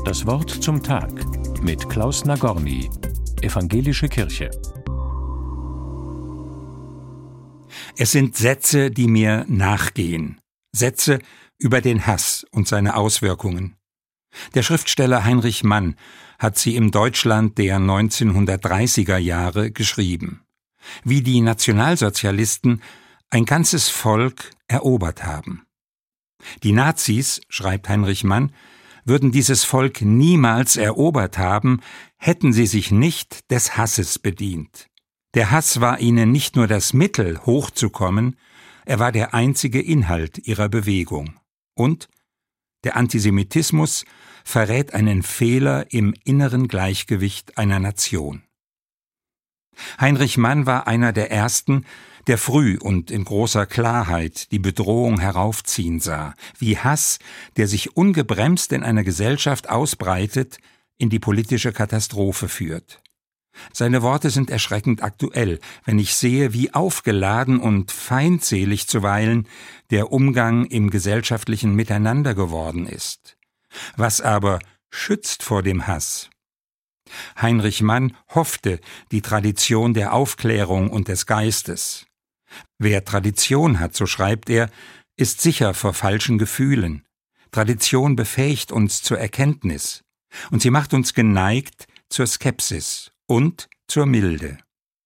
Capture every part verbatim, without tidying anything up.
Das Wort zum Tag mit Klaus Nagorny, Evangelische Kirche. Es sind Sätze, die mir nachgehen. Sätze über den Hass und seine Auswirkungen. Der Schriftsteller Heinrich Mann hat sie im Deutschland der neunzehnhundertdreißiger Jahre geschrieben. Wie die Nationalsozialisten ein ganzes Volk erobert haben. Die Nazis, schreibt Heinrich Mann, würden dieses Volk niemals erobert haben, hätten sie sich nicht des Hasses bedient. Der Hass war ihnen nicht nur das Mittel, hochzukommen, er war der einzige Inhalt ihrer Bewegung. Und der Antisemitismus verrät einen Fehler im inneren Gleichgewicht einer Nation. Heinrich Mann war einer der Ersten, der früh und in großer Klarheit die Bedrohung heraufziehen sah, wie Hass, der sich ungebremst in einer Gesellschaft ausbreitet, in die politische Katastrophe führt. Seine Worte sind erschreckend aktuell, wenn ich sehe, wie aufgeladen und feindselig zuweilen der Umgang im gesellschaftlichen Miteinander geworden ist. Was aber schützt vor dem Hass? Heinrich Mann hoffte die Tradition der Aufklärung und des Geistes. Wer Tradition hat, so schreibt er, ist sicher vor falschen Gefühlen. Tradition befähigt uns zur Erkenntnis und sie macht uns geneigt zur Skepsis und zur Milde.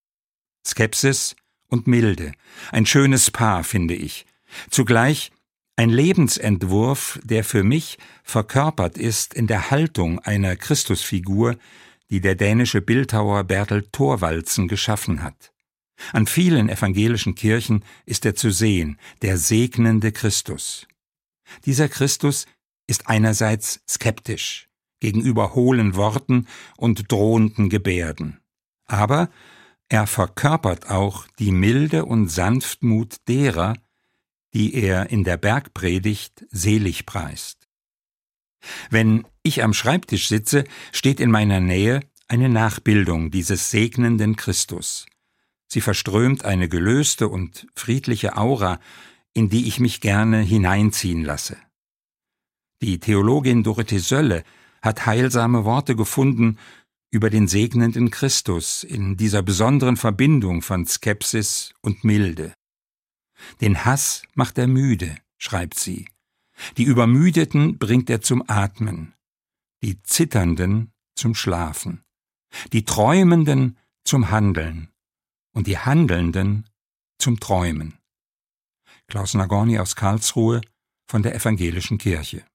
Skepsis und Milde, ein schönes Paar, finde ich. Zugleich ein Lebensentwurf, der für mich verkörpert ist in der Haltung einer Christusfigur, die der dänische Bildhauer Bertel Thorvaldsen geschaffen hat. An vielen evangelischen Kirchen ist er zu sehen, der segnende Christus. Dieser Christus ist einerseits skeptisch gegenüber hohlen Worten und drohenden Gebärden, aber er verkörpert auch die Milde und Sanftmut derer, die er in der Bergpredigt selig preist. Wenn ich am Schreibtisch sitze, steht in meiner Nähe eine Nachbildung dieses segnenden Christus. Sie verströmt eine gelöste und friedliche Aura, in die ich mich gerne hineinziehen lasse. Die Theologin Dorothee Sölle hat heilsame Worte gefunden über den segnenden Christus in dieser besonderen Verbindung von Skepsis und Milde. Den Hass macht er müde, schreibt sie. Die Übermüdeten bringt er zum Atmen, die Zitternden zum Schlafen, die Träumenden zum Handeln und die Handelnden zum Träumen. Klaus Nagorny aus Karlsruhe von der Evangelischen Kirche.